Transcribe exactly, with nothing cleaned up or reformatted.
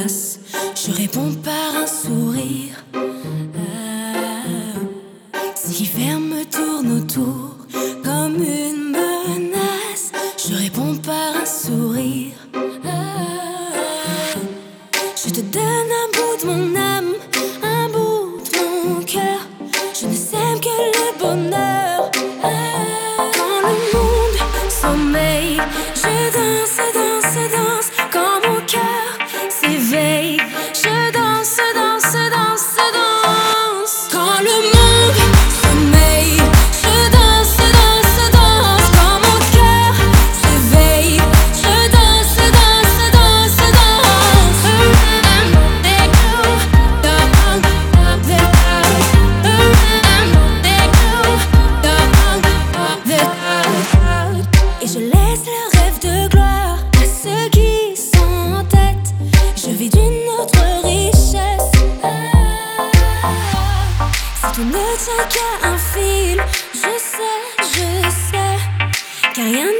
menace. Je réponds par un sourire. Ah, si l'hiver me tourne autour comme une menace, je réponds par un sourire. Ah, je te donne un bout de mon âme, un bout de mon cœur. Je ne sème que le bonheur. Ah, quand le monde sommeille, je danse, danse, danse. Quand mon cœur s'éveille, je danse, danse, danse, danse. Quand le monde sommeille, je danse, danse, danse. Quand mon cœur s'éveille, je danse, danse, danse, danse. Et je laisse le rêve de gloire à ceux qui sont en tête. Je vis d'une autre richesse. Ah, si tout ne tient qu'à un fil, je sais, je sais qu'à rien